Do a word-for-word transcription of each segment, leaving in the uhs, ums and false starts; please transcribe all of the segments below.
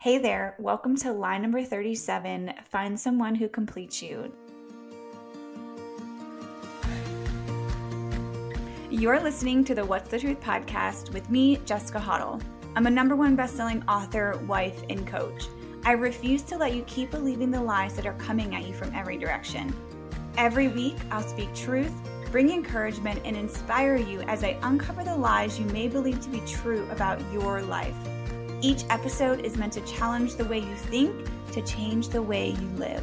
Hey there, welcome to lie number thirty-seven, Find Someone Who Completes You. You're listening to the What's the Truth podcast with me, Jessica Hoddle. I'm a number one best-selling author, wife, and coach. I refuse to let you keep believing the lies that are coming at you from every direction. Every week, I'll speak truth, bring encouragement, and inspire you as I uncover the lies you may believe to be true about your life. Each episode is meant to challenge the way you think to change the way you live.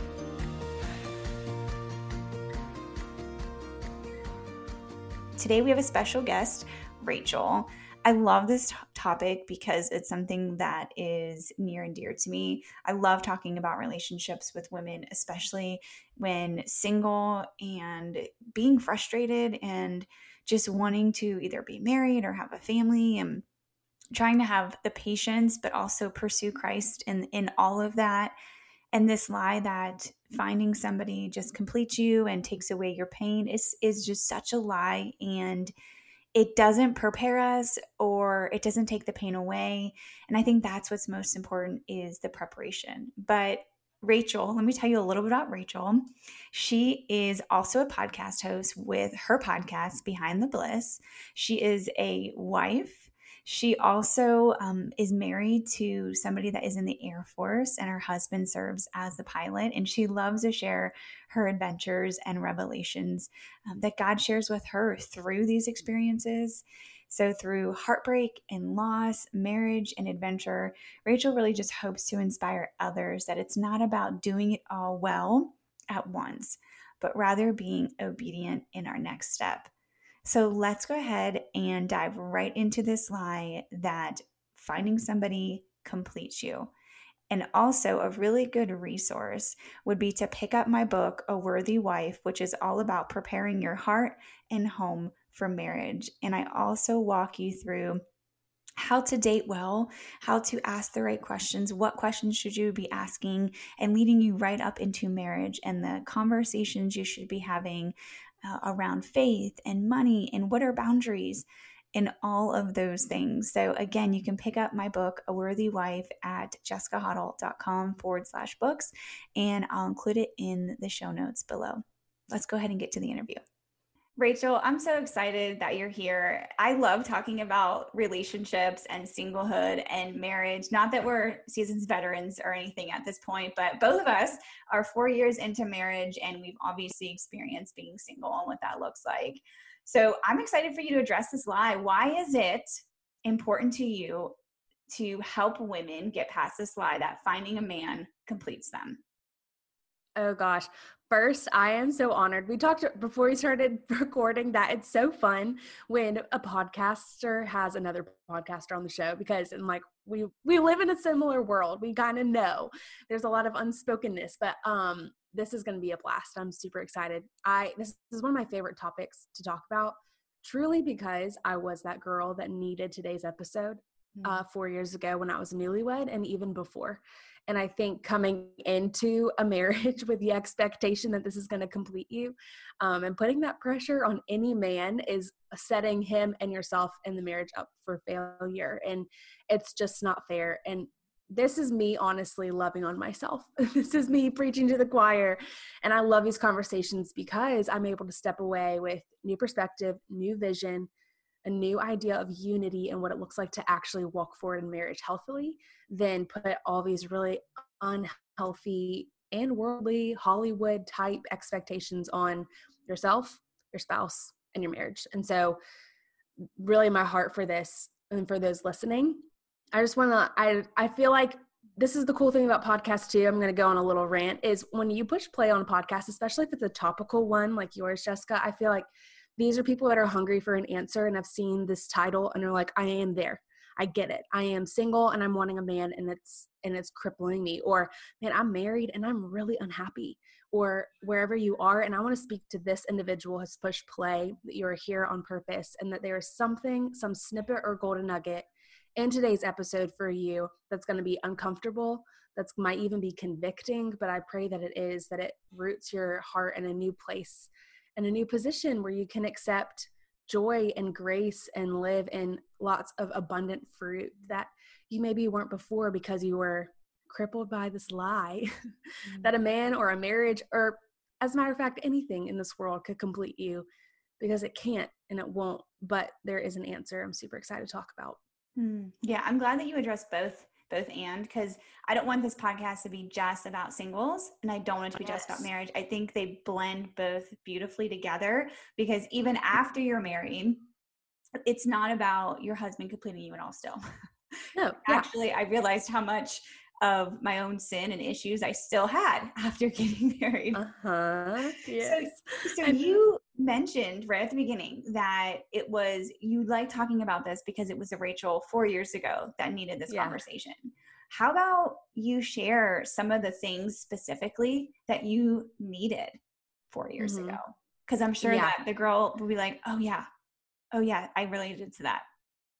Today we have a special guest, Rachel. I love this topic because it's something that is near and dear to me. I love talking about relationships with women, especially when single and being frustrated and just wanting to either be married or have a family and trying to have the patience, but also pursue Christ in, in all of that. And this lie that finding somebody just completes you and takes away your pain is, is just such a lie. And it doesn't prepare us or it doesn't take the pain away. And I think that's what's most important is the preparation. But Rachel, let me tell you a little bit about Rachel. She is also a podcast host with her podcast, Behind the Bliss. She is a wife. She also um, is married to somebody that is in the Air Force, and her husband serves as the pilot. And she loves to share her adventures and revelations um, that God shares with her through these experiences. So through heartbreak and loss, marriage and adventure, Rachel really just hopes to inspire others that it's not about doing it all well at once, but rather being obedient in our next step. So let's go ahead and dive right into this lie that finding somebody completes you. And also a really good resource would be to pick up my book, A Worthy Wife, which is all about preparing your heart and home for marriage. And I also walk you through how to date well, how to ask the right questions, what questions should you be asking, and leading you right up into marriage and the conversations you should be having uh, around faith and money and what are boundaries and all of those things. So again, you can pick up my book, A Worthy Wife, at jessicahoddle.com forward slash books, and I'll include it in the show notes below. Let's go ahead and get to the interview. Rachel, I'm so excited that you're here. I love talking about relationships and singlehood and marriage. Not that we're seasoned veterans or anything at this point, but both of us are four years into marriage, and we've obviously experienced being single and what that looks like. So I'm excited for you to address this lie. Why is it important to you to help women get past this lie that finding a man completes them? Oh gosh. First, I am so honored. We talked before we started recording that it's so fun when a podcaster has another podcaster on the show, because and like we we live in a similar world. We kind of know there's a lot of unspokenness, but um this is going to be a blast. I'm super excited. I this is one of my favorite topics to talk about, truly because I was that girl that needed today's episode uh, four years ago when I was newlywed and even before. And I think coming into a marriage with the expectation that this is going to complete you um, and putting that pressure on any man is setting him and yourself in the marriage up for failure. And it's just not fair. And this is me honestly loving on myself. This is me preaching to the choir. And I love these conversations because I'm able to step away with new perspective, new vision, a new idea of unity and what it looks like to actually walk forward in marriage healthily, then put all these really unhealthy and worldly Hollywood type expectations on yourself, your spouse, and your marriage. And so really my heart for this and for those listening, I just want to, I, I feel like this is the cool thing about podcasts too. I'm going to go on a little rant is when you push play on a podcast, especially if it's a topical one like yours, Jessica, I feel like these are people that are hungry for an answer and have seen this title and are like, I am there. I get it. I am single and I'm wanting a man and it's, and it's crippling me. Or man, I'm married and I'm really unhappy, or wherever you are. And I want to speak to this individual who's pushed play, that you're here on purpose and that there is something, some snippet or golden nugget in today's episode for you that's going to be uncomfortable, that's might even be convicting, but I pray that it is, that it roots your heart in a new place and a new position where you can accept joy and grace and live in lots of abundant fruit, that you maybe weren't before because you were crippled by this lie that a man or a marriage or, as a matter of fact, anything in this world could complete you, because it can't and it won't. But there is an answer I'm super excited to talk about. Hmm. Yeah, I'm glad that you addressed both, both and, because I don't want this podcast to be just about singles, and I don't want it to be Yes. just about marriage. I think they blend both beautifully together, because even after you're married, it's not about your husband completing you at all still. No, Actually, yeah. I realized how much of my own sin and issues I still had after getting married. Uh-huh. Yes. So, so you mentioned right at the beginning that it was, you like talking about this because it was a Rachel four years ago that needed this yeah. conversation. How about you share some of the things specifically that you needed four years mm-hmm. ago? Because I'm sure yeah. that the girl will be like, oh yeah, oh yeah, I related to that.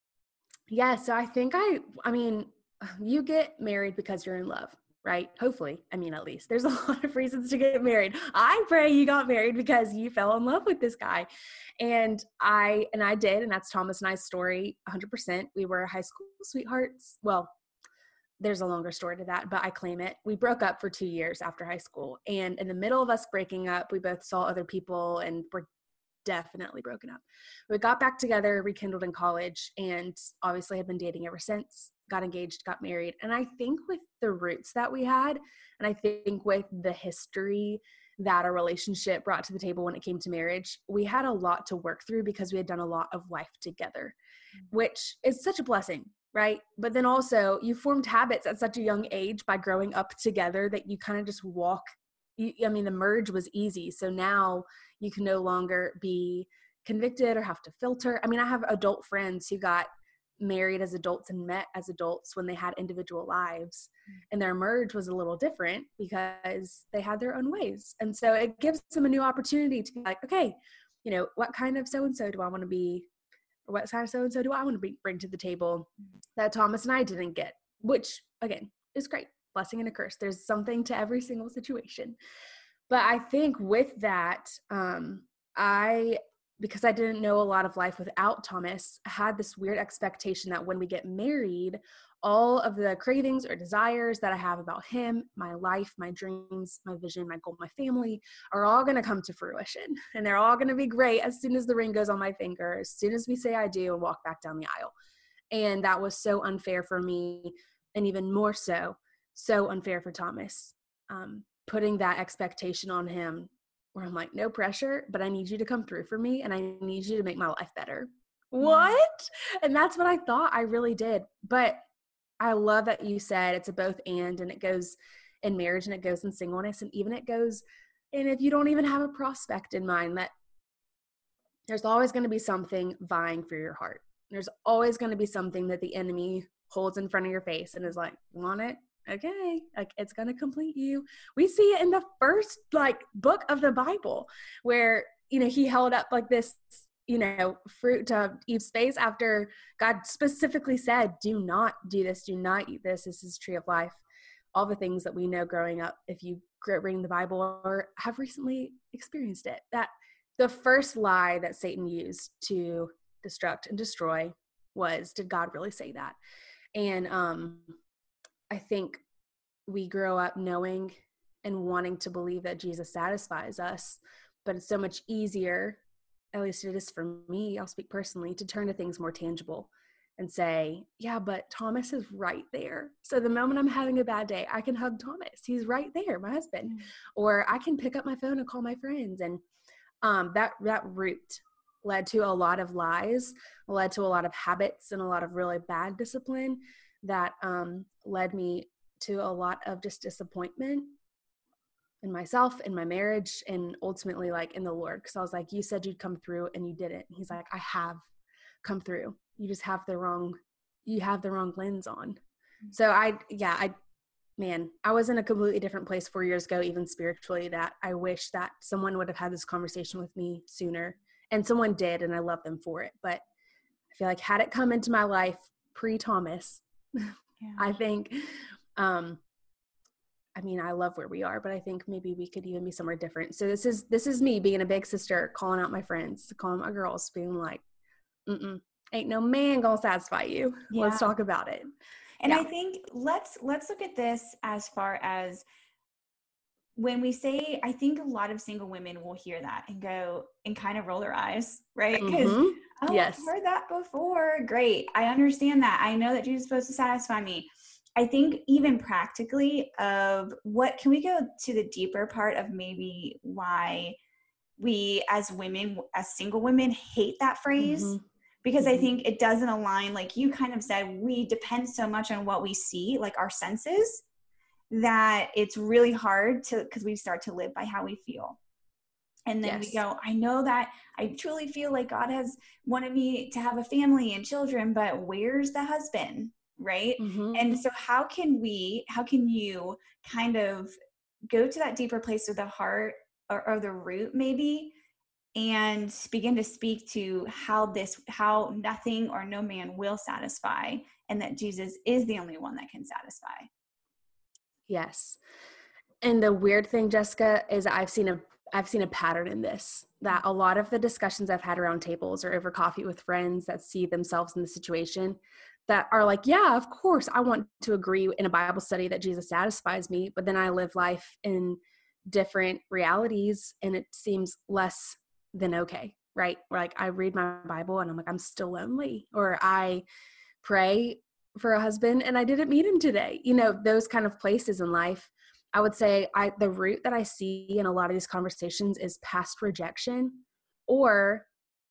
Yeah. So I think I, I mean, you get married because you're in love, right? Hopefully. I mean, at least there's a lot of reasons to get married. I pray you got married because you fell in love with this guy. And I, and I did. And that's Thomas and I's story. one hundred percent. We were high school sweethearts. Well, there's a longer story to that, but I claim it. We broke up for two years after high school. And in the middle of us breaking up, we both saw other people and were definitely broken up. We got back together, rekindled in college, and obviously have been dating ever since. Got engaged, got married. And I think with the roots that we had, and I think with the history that our relationship brought to the table when it came to marriage, we had a lot to work through because we had done a lot of life together, mm-hmm. which is such a blessing, right? But then also you formed habits at such a young age by growing up together that you kind of just walk. You, I mean, the merge was easy. So now you can no longer be convicted or have to filter. I mean, I have adult friends who got married as adults and met as adults when they had individual lives, and their merge was a little different because they had their own ways. And so it gives them a new opportunity to be like, okay, you know, what kind of so-and-so do I want to be? Or what kind of so-and-so do I want to be, bring to the table that Thomas and I didn't get, which again is great. Blessing and a curse. There's something to every single situation. But I think with that, um, I, because I didn't know a lot of life without Thomas, I had this weird expectation that when we get married, all of the cravings or desires that I have about him, my life, my dreams, my vision, my goal, my family are all going to come to fruition. And they're all going to be great as soon as the ring goes on my finger, as soon as we say I do and walk back down the aisle. And that was so unfair for me, and even more so, so unfair for Thomas, um, putting that expectation on him where I'm like, no pressure, but I need you to come through for me, and I need you to make my life better. What? And that's what I thought I really did. But I love that you said it's a both and, and it goes in marriage and it goes in singleness, and even it goes, and if you don't even have a prospect in mind, that there's always going to be something vying for your heart. There's always going to be something that the enemy holds in front of your face and is like, want it? Okay, like it's going to complete you. We see it in the first like book of the Bible where, you know, he held up like this, you know, fruit to Eve's face after God specifically said, do not do this, do not eat this. This is tree of life. All the things that we know growing up, if you reading the Bible or have recently experienced it, that the first lie that Satan used to destruct and destroy was, did God really say that? And, um, I think we grow up knowing and wanting to believe that Jesus satisfies us, but it's so much easier, at least it is for me, I'll speak personally, to turn to things more tangible and say, yeah, but Thomas is right there. So the moment I'm having a bad day, I can hug Thomas. He's right there, my husband. Mm-hmm. Or I can pick up my phone and call my friends. And um, that, that route led to a lot of lies, led to a lot of habits and a lot of really bad discipline that um, led me to a lot of just disappointment in myself, in my marriage, and ultimately like in the Lord. Cause I was like, you said you'd come through and you didn't. And he's like, I have come through. You just have the wrong, you have the wrong lens on. So I, yeah, I, man, I was in a completely different place four years ago, even spiritually, that I wish that someone would have had this conversation with me sooner, and someone did. And I love them for it. But I feel like had it come into my life pre-Thomas, yeah. I think, um, I mean, I love where we are, but I think maybe we could even be somewhere different. So this is, this is me being a big sister, calling out my friends, calling my girls, being like, mm-mm, ain't no man gonna satisfy you. Yeah. Let's talk about it. And Yeah. I think let's let's look at this as far as when we say, I think a lot of single women will hear that and go and kind of roll their eyes, right? Because, Mm-hmm. oh, Yes. I've heard that before. Great. I understand that. I know that Jesus is supposed to satisfy me. I think even practically of what, can we go to the deeper part of maybe why we as women, as single women, hate that phrase? Mm-hmm. Because mm-hmm. I think it doesn't align, like you kind of said, we depend so much on what we see, like our senses, that it's really hard to, because we start to live by how we feel. And then yes. we go, I know that I truly feel like God has wanted me to have a family and children, but where's the husband? Right. Mm-hmm. And so how can we, how can you kind of go to that deeper place of the heart or, or the root maybe, and begin to speak to how this, how nothing or no man will satisfy, and that Jesus is the only one that can satisfy. Yes. And the weird thing, Jessica, is I've seen a I've seen a pattern in this, that a lot of the discussions I've had around tables or over coffee with friends that see themselves in the situation that are like, yeah, of course, I want to agree in a Bible study that Jesus satisfies me, but then I live life in different realities and it seems less than okay, right? Like I read my Bible and I'm like, I'm still lonely, or I pray for a husband and I didn't meet him today. You know, those kind of places in life. I would say I the root that I see in a lot of these conversations is past rejection or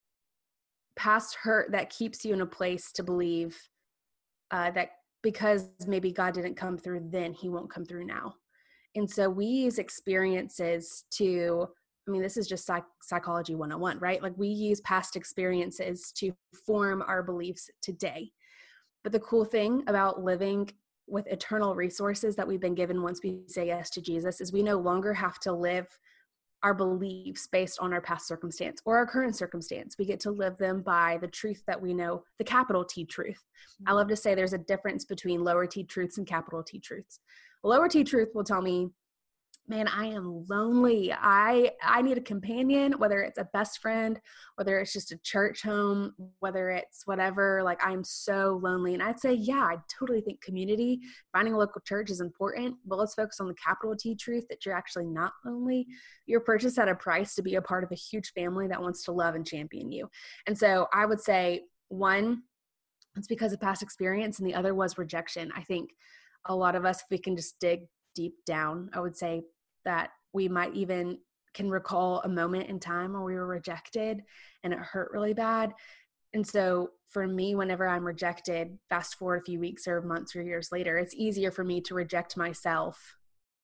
past hurt that keeps you in a place to believe uh, that because maybe God didn't come through then, he won't come through now. And so we use experiences to, I mean, this is just psych- psychology one oh one, right? Like we use past experiences to form our beliefs today. But the cool thing about living with eternal resources that we've been given once we say yes to Jesus is we no longer have to live our beliefs based on our past circumstance or our current circumstance. We get to live them by the truth that we know, the capital T truth. Mm-hmm. I love to say there's a difference between lower T truths and capital T truths. Lower T truth will tell me, man, I am lonely. I I need a companion, whether it's a best friend, whether it's just a church home, whether it's whatever, like I'm so lonely. And I'd say, yeah, I totally think community, finding a local church is important, but let's focus on the capital T truth that you're actually not lonely. You're purchased at a price to be a part of a huge family that wants to love and champion you. And so I would say one, it's because of past experience, and the other was rejection. I think a lot of us, if we can just dig deep down, I would say that we might even can recall a moment in time where we were rejected and it hurt really bad. And so for me, whenever I'm rejected, fast forward a few weeks or months or years later, it's easier for me to reject myself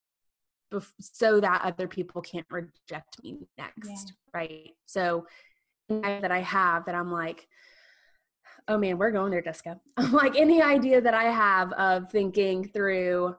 bef- so that other people can't reject me next, yeah. Right? So that I have that I'm like, oh man, we're going there, Jessica. Like any idea that I have of thinking through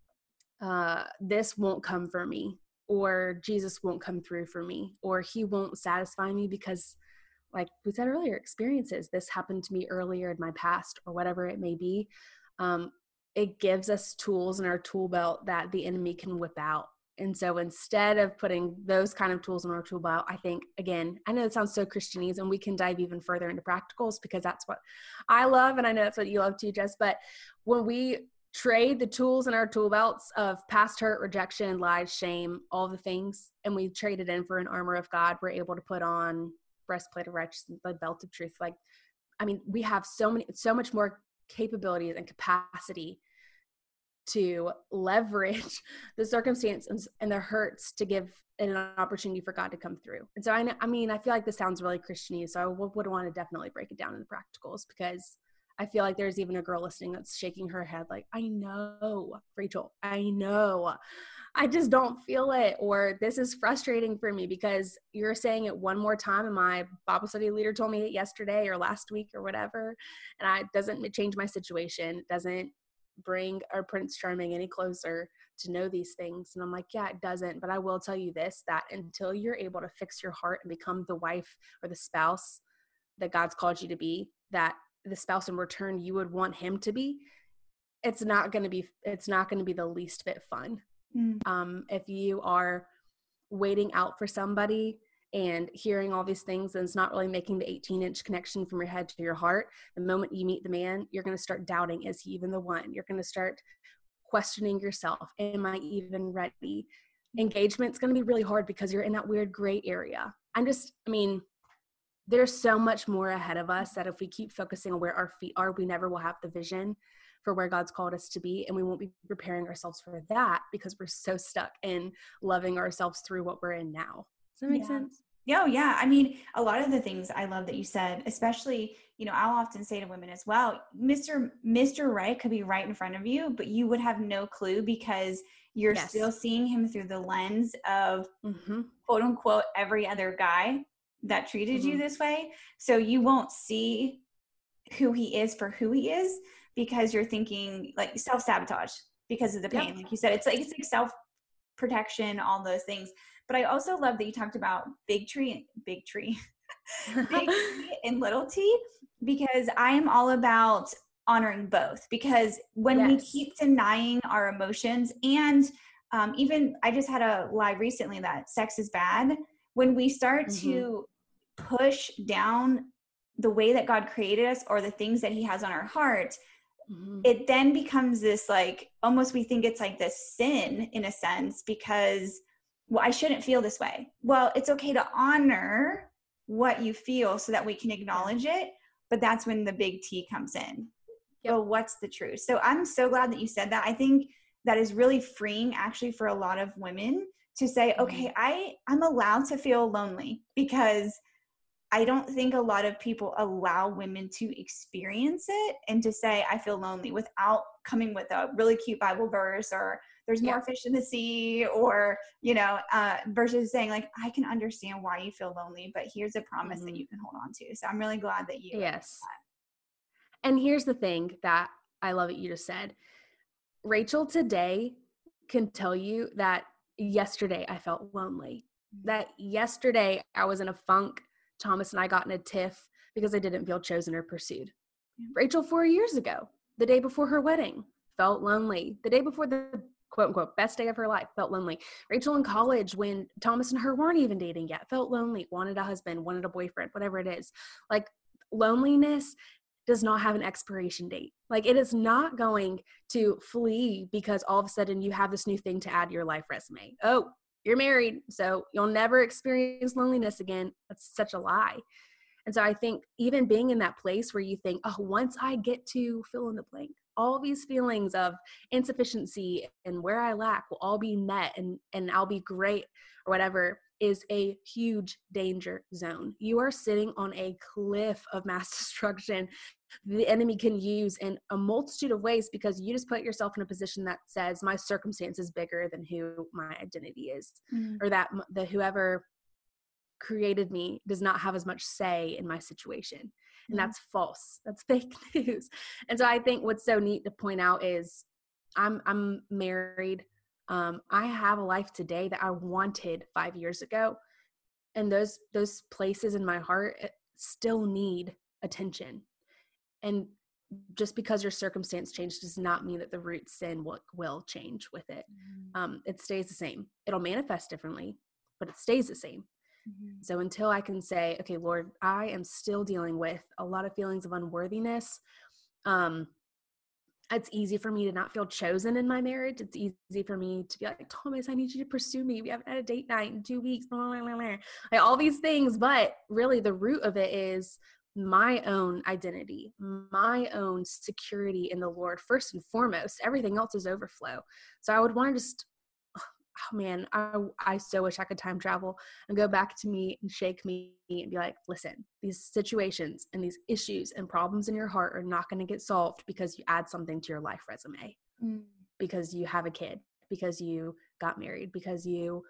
uh, this won't come for me, or Jesus won't come through for me, or he won't satisfy me because, like we said earlier, experiences, this happened to me earlier in my past, or whatever it may be. Um, it gives us tools in our tool belt that the enemy can whip out. And so instead of putting those kind of tools in our tool belt, I think, again, I know it sounds so Christianese, and we can dive even further into practicals because that's what I love. And I know that's what you love too, Jess. But when we trade the tools in our tool belts of past hurt, rejection, lies, shame, all the things, and we trade it in for an armor of God, we're able to put on breastplate of righteousness, the belt of truth. Like, I mean, we have so many, so much more capabilities and capacity to leverage the circumstance and, and the hurts to give it an opportunity for God to come through. And so I know, I mean, I feel like this sounds really Christian-y, so I would, would want to definitely break it down in the practicals, because I feel like there's even a girl listening that's shaking her head like, I know, Rachel, I know. I just don't feel it, or this is frustrating for me because you're saying it one more time and my Bible study leader told me it yesterday or last week or whatever, and I, it doesn't change my situation. It doesn't bring our Prince Charming any closer to know these things. And I'm like, yeah, it doesn't. But I will tell you this, that until you're able to fix your heart and become the wife or the spouse that God's called you to be, that the spouse in return you would want him to be, it's not going to be, it's not going to be the least bit fun. Mm. Um, if you are waiting out for somebody and hearing all these things, and it's not really making the eighteen inch connection from your head to your heart. The moment you meet the man, you're going to start doubting, is he even the one? You're going to start questioning yourself. Am I even ready? Engagement's going to be really hard because you're in that weird gray area. I'm just, I mean, there's so much more ahead of us that if we keep focusing on where our feet are, we never will have the vision for where God's called us to be. And we won't be preparing ourselves for that because we're so stuck in loving ourselves through what we're in now. Does that make yeah. sense? Yeah, yeah. I mean, a lot of the things I love that you said, especially, you know, I'll often say to women as well, Mister Mister Right could be right in front of you, but you would have no clue because you're Yes. still seeing him through the lens of Mm-hmm. quote unquote every other guy that treated Mm-hmm. you this way. So you won't see who he is for who he is because you're thinking like self-sabotage because of the pain. Yep. Like you said, it's like it's like self-protection, all those things. But I also love that you talked about big tree, big tree, big T and little t, because I am all about honoring both. Because when yes. we keep denying our emotions, and um, even I just had a live recently that sex is bad. When we start mm-hmm. to push down the way that God created us or the things that he has on our heart, mm-hmm. it then becomes this like, almost we think it's like this sin in a sense because, well, I shouldn't feel this way. Well, it's okay to honor what you feel so that we can acknowledge yeah. it. But that's when the big T comes in. Yep. Well, what's the truth? So I'm so glad that you said that. I think that is really freeing actually for a lot of women to say, mm-hmm. okay, I, I'm allowed to feel lonely because I don't think a lot of people allow women to experience it and to say, I feel lonely without coming with a really cute Bible verse or there's more yeah. fish in the sea or, you know, uh, versus saying like, I can understand why you feel lonely, but here's a promise mm-hmm. that you can hold on to. So I'm really glad that you. Yes. And here's the thing that I love that you just said. Rachel today can tell you that yesterday I felt lonely, mm-hmm. that yesterday I was in a funk. Thomas and I got in a tiff because I didn't feel chosen or pursued. Yeah. Rachel, four years ago, the day before her wedding, felt lonely. The day before the quote unquote best day of her life, felt lonely. Rachel in college, when Thomas and her weren't even dating yet, felt lonely, wanted a husband, wanted a boyfriend, whatever it is. Like loneliness does not have an expiration date. Like it is not going to flee because all of a sudden you have this new thing to add to your life resume. Oh, you're married, so you'll never experience loneliness again. That's such a lie. And so I think even being in that place where you think, oh, once I get to fill in the blank, all these feelings of insufficiency and where I lack will all be met and, and I'll be great or whatever is a huge danger zone. You are sitting on a cliff of mass destruction the enemy can use in a multitude of ways because you just put yourself in a position that says my circumstance is bigger than who my identity is, mm. or that the whoever created me does not have as much say in my situation. And mm. that's false. That's fake news. And so I think what's so neat to point out is I'm I'm married. Um, I have a life today that I wanted five years ago. And those those places in my heart still need attention. And just because your circumstance changed does not mean that the root sin will, will change with it. Mm-hmm. Um, it stays the same. It'll manifest differently, but it stays the same. Mm-hmm. So until I can say, okay, Lord, I am still dealing with a lot of feelings of unworthiness. Um, it's easy for me to not feel chosen in my marriage. It's easy for me to be like, Thomas, I need you to pursue me. We haven't had a date night in two weeks. Blah, blah, blah, blah. Like all these things. But really the root of it is my own identity, my own security in the Lord, first and foremost. Everything else is overflow. So I would want to just, oh man, I, I so wish I could time travel and go back to me and shake me and be like, listen, these situations and these issues and problems in your heart are not going to get solved because you add something to your life resume, mm. because you have a kid, because you got married, because you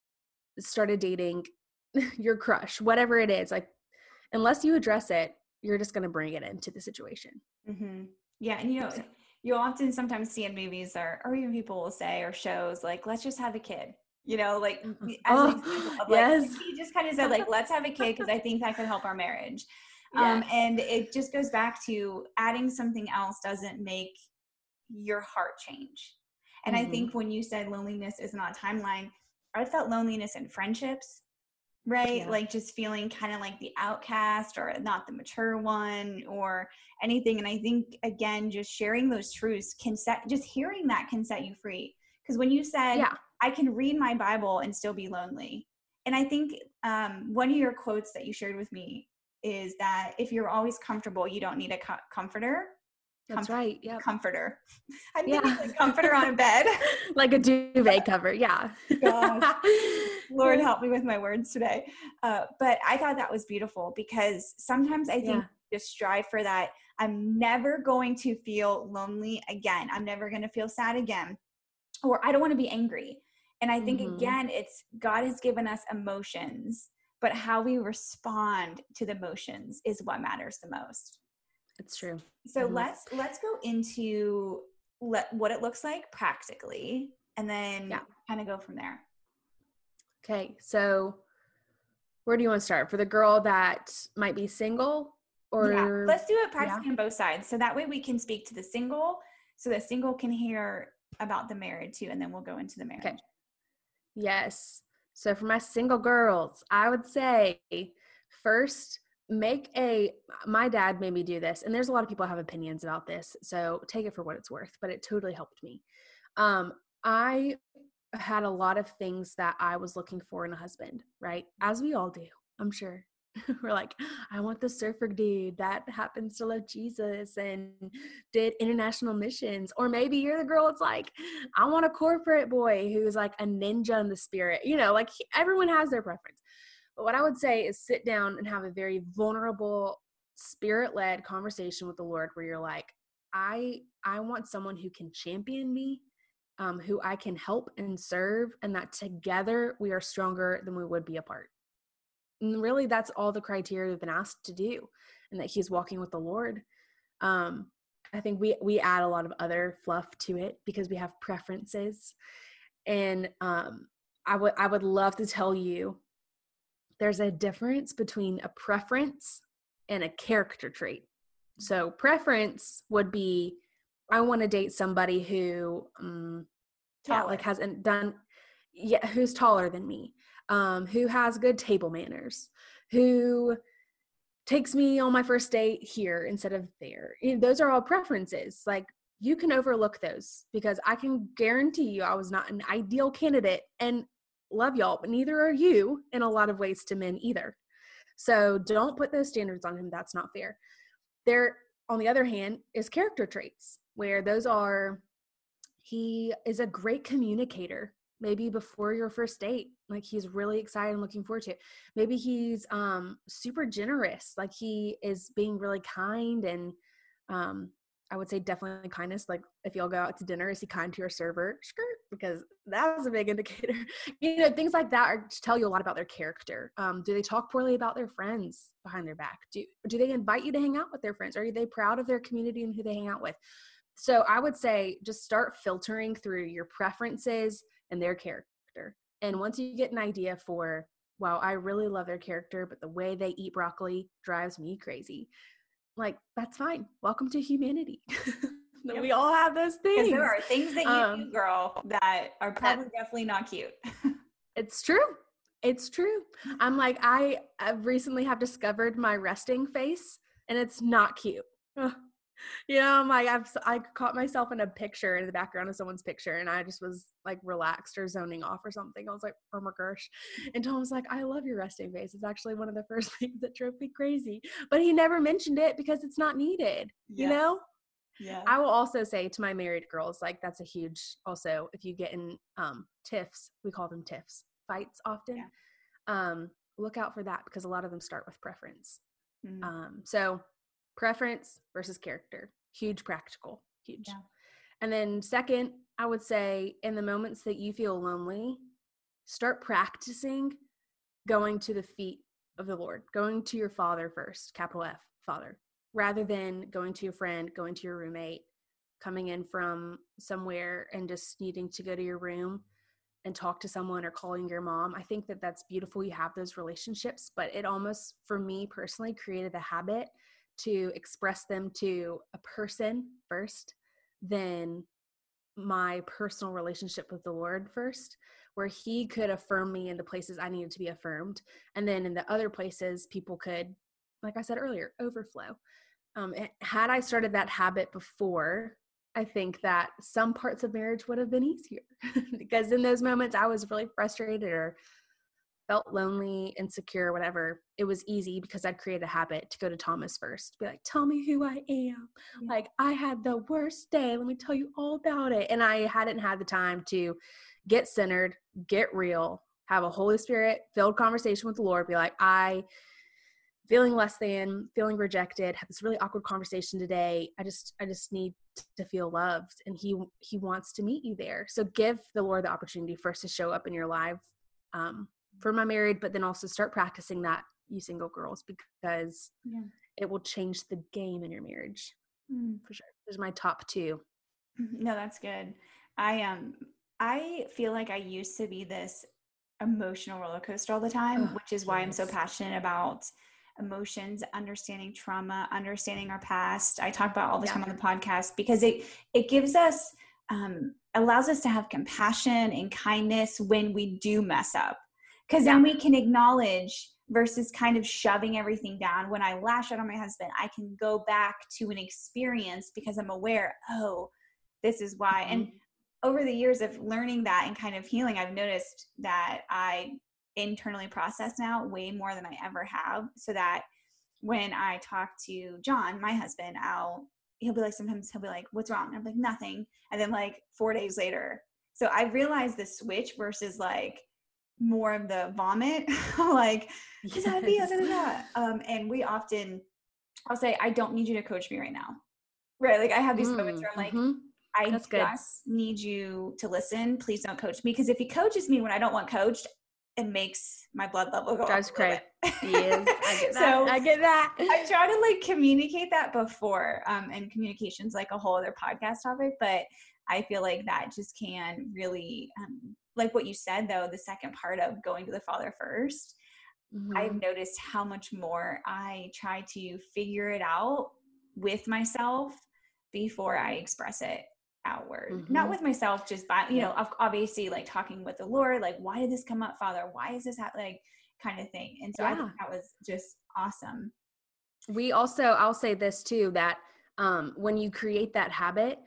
started dating your crush, whatever it is. Like, unless you address it, you're just going to bring it into the situation. Mm-hmm. Yeah. And you know, you'll often sometimes see in movies or, or even people will say, or shows like, let's just have a kid, you know, like as oh, an example of yes. like, he just kind of said like, let's have a kid because I think that could help our marriage. Yes. Um, and it just goes back to adding something else doesn't make your heart change. And mm-hmm. I think when you said loneliness is not a timeline, I felt loneliness in friendships, right? Yeah. Like just feeling kind of like the outcast or not the mature one or anything. And I think, again, just sharing those truths can set, just hearing that can set you free. Because when you said, Yeah. I can read my Bible and still be lonely. And I think um, one of your quotes that you shared with me is that if you're always comfortable, you don't need a co- comforter. That's right. Yep. Comforter. I'm thinking Yeah. like comforter on a bed. Like a duvet cover. Yeah. Gosh. Lord help me with my words today. Uh, but I thought that was beautiful because sometimes I think Yeah. just strive for that. I'm never going to feel lonely again. I'm never going to feel sad again. Or I don't want to be angry. And I think, Mm-hmm. again, it's God has given us emotions, but how we respond to the emotions is what matters the most. It's true. So Mm-hmm. let's let's go into let, what it looks like practically, and then Yeah. kind of go from there. Okay. So where do you want to start? For the girl that might be single or Yeah, let's do it practically yeah. on both sides. So that way we can speak to the single, so the single can hear about the married too, and then we'll go into the marriage. Okay. Yes. So for my single girls, I would say first make a, my dad made me do this, and there's a lot of people who have opinions about this, so take it for what it's worth, but it totally helped me. Um, I had a lot of things that I was looking for in a husband, right? As we all do, I'm sure. We're like, I want the surfer dude that happens to love Jesus and did international missions. Or maybe you're the girl that's like, I want a corporate boy who's like a ninja in the spirit. You know, like everyone has their preference. But what I would say is sit down and have a very vulnerable, spirit-led conversation with the Lord where you're like, I I want someone who can champion me, um, who I can help and serve, and that together we are stronger than we would be apart. And really, that's all the criteria we've been asked to do, and that he's walking with the Lord. Um, I think we we add a lot of other fluff to it because we have preferences. And um, I would I would love to tell you there's a difference between a preference and a character trait. So preference would be, I want to date somebody who, um, yeah, like hasn't done, yeah, who's taller than me, um, who has good table manners, who takes me on my first date here instead of there. You know, those are all preferences. Like you can overlook those because I can guarantee you I was not an ideal candidate, and love y'all, but neither are you in a lot of ways to men either. So don't put those standards on him. That's not fair. There, on the other hand, is character traits where those are, he is a great communicator. Maybe before your first date, like he's really excited and looking forward to it. Maybe he's um, super generous, like he is being really kind and um, I would say definitely kindness. Like if y'all go out to dinner, is he kind to your server? Skirt, because that's a big indicator. You know, things like that are to tell you a lot about their character. Um, do they talk poorly about their friends behind their back? Do do they invite you to hang out with their friends? Are they proud of their community and who they hang out with? So I would say just start filtering through your preferences and their character. And once you get an idea for, wow, I really love their character, but the way they eat broccoli drives me crazy. Like, that's fine. Welcome to humanity. Yep. We all have those things. Because there are things that you um, do, girl, that are probably that, definitely not cute. It's true. It's true. I'm like, I I've recently have discovered my resting face, and it's not cute. Ugh. You know, I'm like, I've, I caught myself in a picture in the background of someone's picture, and I just was like relaxed or zoning off or something. I was like, oh my gosh. And Tom was like, I love your resting face. It's actually one of the first things that drove me crazy. But he never mentioned it because it's not needed, yeah. You know? Yeah. I will also say to my married girls, like that's a huge, also, if you get in um, tiffs, we call them tiffs, fights often. Yeah. Um, look out for that because a lot of them start with preference. Mm-hmm. Um, so preference versus character, huge practical, huge. Yeah. And then second, I would say in the moments that you feel lonely, start practicing going to the feet of the Lord, going to your Father first, capital F, Father, rather than going to your friend, going to your roommate, coming in from somewhere and just needing to go to your room and talk to someone or calling your mom. I think that that's beautiful. You have those relationships, but it almost, for me personally, created a habit to express them to a person first, then my personal relationship with the Lord first, where he could affirm me in the places I needed to be affirmed. And then in the other places, people could, like I said earlier, overflow. Um, had I started that habit before, I think that some parts of marriage would have been easier because in those moments I was really frustrated or felt lonely, insecure, whatever. It was easy because I'd created a habit to go to Thomas first, be like, tell me who I am. Yeah. Like, I had the worst day. Let me tell you all about it. And I hadn't had the time to get centered, get real, have a Holy Spirit filled conversation with the Lord, be like, I feeling less than, feeling rejected, have this really awkward conversation today. I just, I just need to feel loved. And he, he wants to meet you there. So give the Lord the opportunity first to show up in your life, um, for my married, but then also start practicing that, you single girls, because yeah. it will change the game in your marriage. Mm. For sure. There's my top two. No, that's good. I, um, I feel like I used to be this emotional roller coaster all the time, oh, which is why yes. I'm so passionate about emotions, understanding trauma, understanding our past. I talk about all the yeah. time on the podcast because it, it gives us, um, allows us to have compassion and kindness when we do mess up. Because yeah. then we can acknowledge versus kind of shoving everything down. When I lash out on my husband, I can go back to an experience because I'm aware, oh, this is why. Mm-hmm. And over the years of learning that and kind of healing, I've noticed that I internally process now way more than I ever have. So that when I talk to John, my husband, I'll, he'll be like, sometimes he'll be like, what's wrong? And I'm like, nothing. And then like four days later. So I realized the switch versus like, more of the vomit, like, yes. da, da, da, da. Um, and we often, I'll say, I don't need you to coach me right now. Right. Like I have these mm, moments where I'm like, mm-hmm. I That's just good. need you to listen. Please don't coach me. Cause if he coaches me when I don't want coached, it makes my blood level go Drives up. Crazy. Yes, I get that. So I get that. I try to like communicate that before, um, and communication's like a whole other podcast topic, but I feel like that just can really, um, like what you said though, the second part of going to the Father first, mm-hmm. I've noticed how much more I try to figure it out with myself before I express it outward. Mm-hmm. Not with myself, just by, you yeah. know, obviously like talking with the Lord, like, why did this come up, Father? Why is this happening? Like kind of thing. And so yeah. I think that was just awesome. We also, I'll say this too, that um, when you create that habit,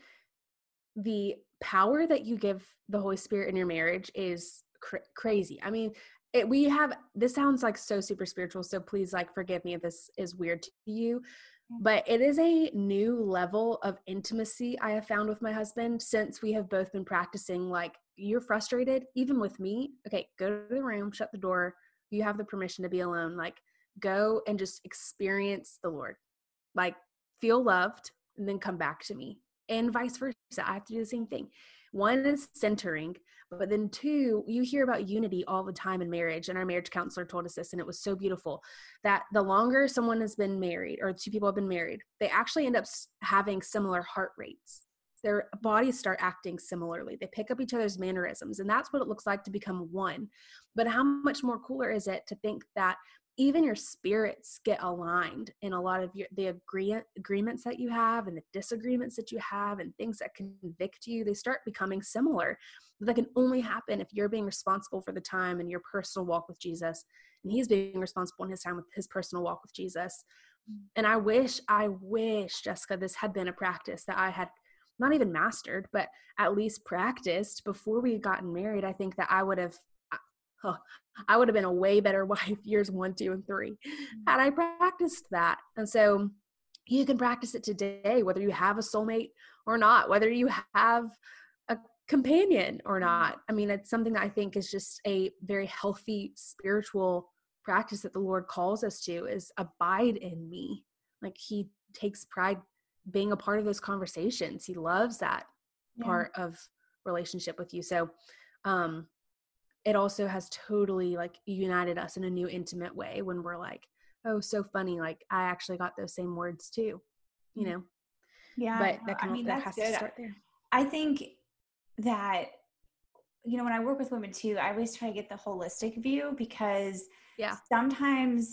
the power that you give the Holy Spirit in your marriage is cr- crazy. I mean, it, we have, this sounds like so super spiritual. So please like, forgive me if this is weird to you, but it is a new level of intimacy I have found with my husband since we have both been practicing. Like, you're frustrated, even with me. Okay, go to the room, shut the door. You have the permission to be alone. Like, go and just experience the Lord. Like, feel loved and then come back to me. And vice versa. I have to do the same thing. One is centering, but then two, you hear about unity all the time in marriage. And our marriage counselor told us this, and it was so beautiful, that the longer someone has been married or two people have been married, they actually end up having similar heart rates. Their bodies start acting similarly. They pick up each other's mannerisms, and that's what it looks like to become one. But how much more cooler is it to think that even your spirits get aligned in a lot of your, the agree, agreements that you have and the disagreements that you have and things that convict you, they start becoming similar. But that can only happen if you're being responsible for the time in your personal walk with Jesus, and he's being responsible in his time with his personal walk with Jesus. And I wish, I wish, Jessica, this had been a practice that I had not even mastered, but at least practiced before we had gotten married. I think that I would have Oh, I would have been a way better wife years one, two, and three had I practiced that. And so you can practice it today, whether you have a soulmate or not, whether you have a companion or not. I mean, it's something that I think is just a very healthy spiritual practice that the Lord calls us to, is abide in me. Like, he takes pride being a part of those conversations. He loves that yeah. part of relationship with you. So, um, it also has totally like united us in a new intimate way when we're like, oh, so funny. Like, I actually got those same words too, you know? Yeah. But that can, I mean, that that's has good. to start there. I think that, you know, when I work with women too, I always try to get the holistic view, because yeah. sometimes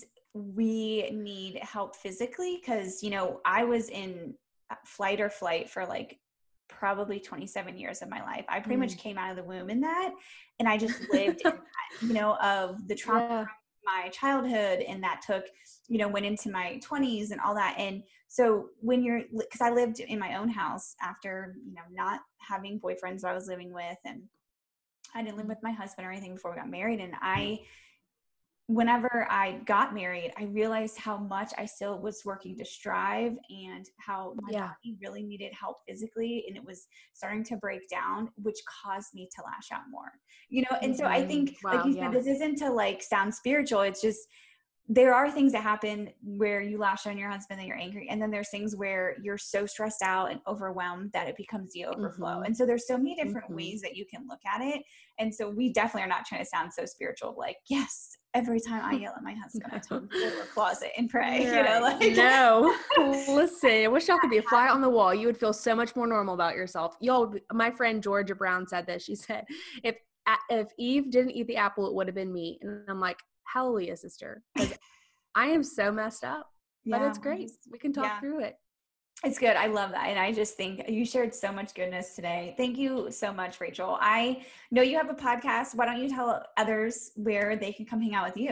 we need help physically, because, you know, I was in flight or flight for like probably twenty-seven years of my life. I pretty Mm. much came out of the womb in that. And I just lived in that, you know, of the trauma Yeah. from my childhood. And that took, you know, went into my twenties and all that. And so when you're, because I lived in my own house after, you know, not having boyfriends that I was living with, and I didn't live with my husband or anything before we got married. And I, whenever I got married, I realized how much I still was working to strive and how my Yeah. body really needed help physically. And it was starting to break down, which caused me to lash out more, you know? And so I think, Mhm. Wow, like you yeah. said, this isn't to like sound spiritual. It's just, there are things that happen where you lash on your husband and you're angry. And then there's things where you're so stressed out and overwhelmed that it becomes the overflow. Mhm. And so there's so many different Mhm. ways that you can look at it. And so we definitely are not trying to sound so spiritual, like, yes, every time I yell at my husband, I tell him to go to a closet and pray, you know, Right. like, No, listen, I wish y'all could be a fly on the wall. You would feel so much more normal about yourself. Y'all, my friend Georgia Brown said this. She said, if if Eve didn't eat the apple, it would have been me. And I'm like, hallelujah, sister, because I am so messed up, but yeah, it's great. just- We can talk yeah. through it. It's good. I love that. And I just think you shared so much goodness today. Thank you so much, Rachel. I know you have a podcast. Why don't you tell others where they can come hang out with you?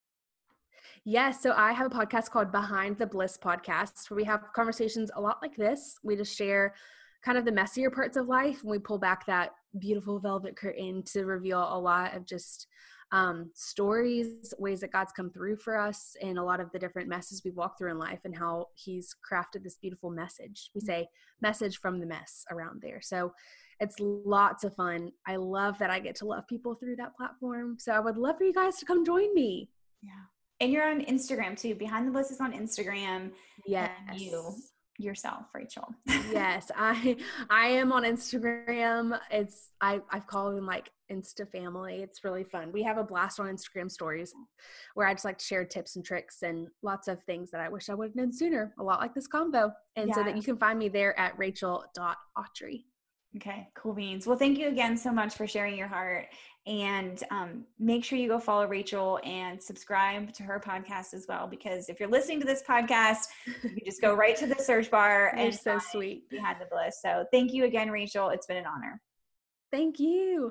Yes. So I have a podcast called Behind the Bliss Podcast, where we have conversations a lot like this. We just share kind of the messier parts of life, and we pull back that beautiful velvet curtain to reveal a lot of just um, stories, ways that God's come through for us, and a lot of the different messes we've walked through in life, and how he's crafted this beautiful message. We say message from the mess around there. So it's lots of fun. I love that I get to love people through that platform. So I would love for you guys to come join me. Yeah. And you're on Instagram too. Behind the Bliss is on Instagram. Yes. And you yourself, Rachel. Yes, I I am on Instagram. It's I I've called them like Insta family. It's really fun. We have a blast on Instagram stories where I just like to share tips and tricks and lots of things that I wish I would have known sooner. A lot like this convo. And Yeah. so that you can find me there at rachel dot autry. Okay, cool beans. Well, thank you again so much for sharing your heart. And um, make sure you go follow Rachel and subscribe to her podcast as well. Because if you're listening to this podcast, you can just go right to the search bar You're and so find sweet. Behind the Bliss. So thank you again, Rachel. It's been an honor. Thank you.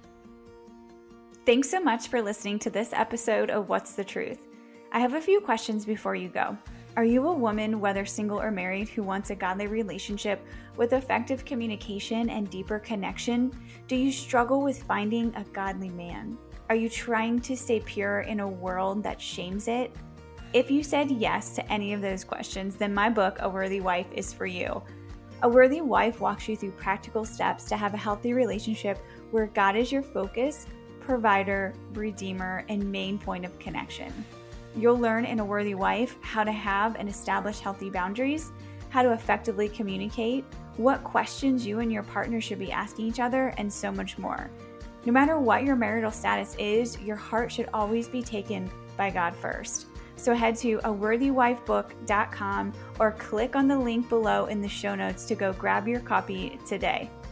Thanks so much for listening to this episode of What's the Truth? I have a few questions before you go. Are you a woman, whether single or married, who wants a godly relationship with effective communication and deeper connection? Do you struggle with finding a godly man? Are you trying to stay pure in a world that shames it? If you said yes to any of those questions, then my book, A Worthy Wife, is for you. A Worthy Wife walks you through practical steps to have a healthy relationship where God is your focus, provider, redeemer, and main point of connection. You'll learn in A Worthy Wife how to have and establish healthy boundaries, how to effectively communicate, what questions you and your partner should be asking each other, and so much more. No matter what your marital status is, your heart should always be taken by God first. So head to a worthy wife book dot com or click on the link below in the show notes to go grab your copy today.